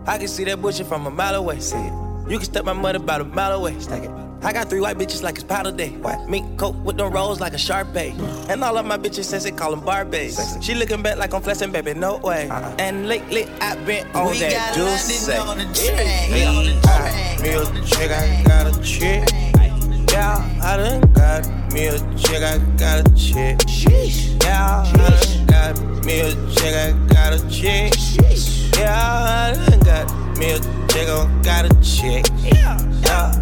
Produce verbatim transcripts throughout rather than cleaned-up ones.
I can see that bullshit from a mile away. See it. You can step my money about a mile away. Stack it. I got three white bitches like it's powder day. What? Mink coat with them rolls like a Sharpay. And all of my bitches says they call them Barbies. She looking back like I'm flexing, baby, no way. Uh-uh. And lately I've been on we that juice. On the track. Yeah, on the track. Me a chick, I got a chick. Yeah, I done got me a chick, I got a chick. Yeah, I done got me a chick, I got a chick. Yeah, I done got me a chick, I got a chick. Yeah, yeah.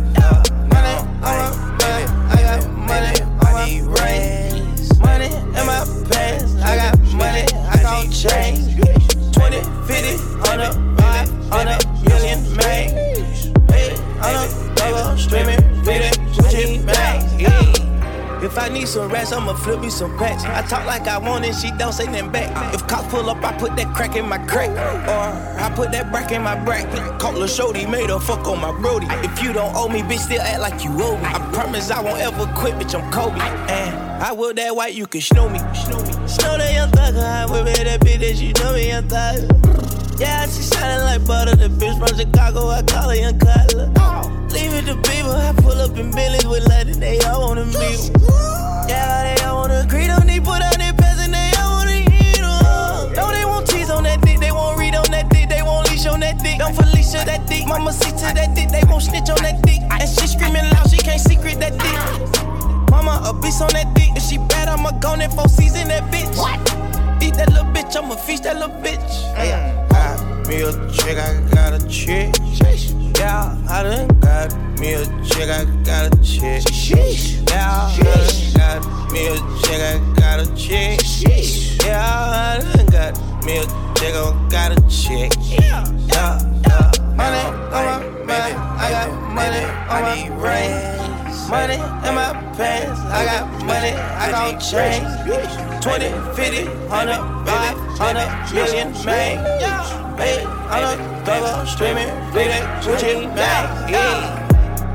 I got money on my brains, money in my pants. I got money, I gon' change. Twenty, fifty, hundred, five hundred million, man. Hey, on a double streaming, feeding, Gucci bang. If I need some rats, I'ma flip me some packs. I talk like I want it, she don't say nothing back. If cops pull up, I put that crack in my crack. Or I put that brack in my bracket. Call Lil' Shorty, made her fuck on my brody. If you don't owe me, bitch, still act like you owe me. I promise I won't ever quit, bitch, I'm Kobe. And I will that white, you can snow me. Snow that young thugger, I whip it, that bitch, that you know me, young thugger. Yeah, she shining like butter, the bitch from Chicago, I call her young Cutler. Leave it to people, I pull up in Billy's with London, they all wanna meet em. Yeah, they all wanna agree, don't need put out their pants and they all wanna eat em. No, they won't tease on that dick, they won't read on that dick, they won't leash on that dick. Don't Felicia that dick, mama see to that dick, they won't snitch on that dick. And she screaming loud, she can't secret that dick. Mama a beast on that dick, if she bad, I'ma go in four season that bitch. What? Eat that little bitch, I'ma feast that little bitch. Hey, I got me a chick, I got a chick. Yeah, I done got me a chick, I got a chick. Yeah, I done got me a chick, I got a chick. Yeah, I done got me a chick, I got a chick. Yeah, yeah. Money on my baby, I got money on my brains. Money in my pants, I got money, I gon' change. Twenty, fifty, hundred, five hundred million, man. Hey, I'm a double streaming, bleeding, Gucci bang, yeah.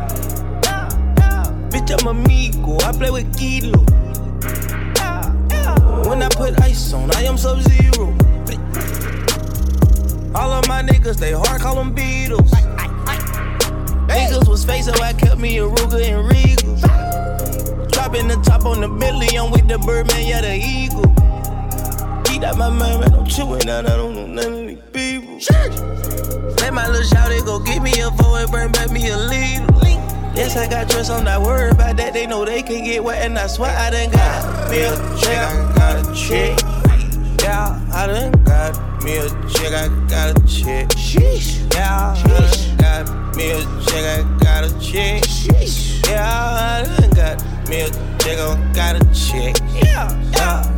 Bitch, I'm amigo, I play with Kilo. When I put ice on, I am Sub-Zero. All of my niggas, they hard, call them Beatles. Niggas was fake, so I kept me a Ruger and Regal. Dropping the top on the Bentley, I'm with the Birdman, yeah, the Eagle. Eat out my mind, man, I'm chewing out, I don't know none of these people. Let my little shawty go get me a four and bring back me a leader. Yes, I got dressed, I'm not worried about that. They know they can get wet, and I swear I done got me a chick, I got a chick. Yeah, I done got me a chick, I got a chick. Yeah, I done got me a chick, I got a chick. Yeah, I done got me a chick, I got a chick. Yeah, yeah.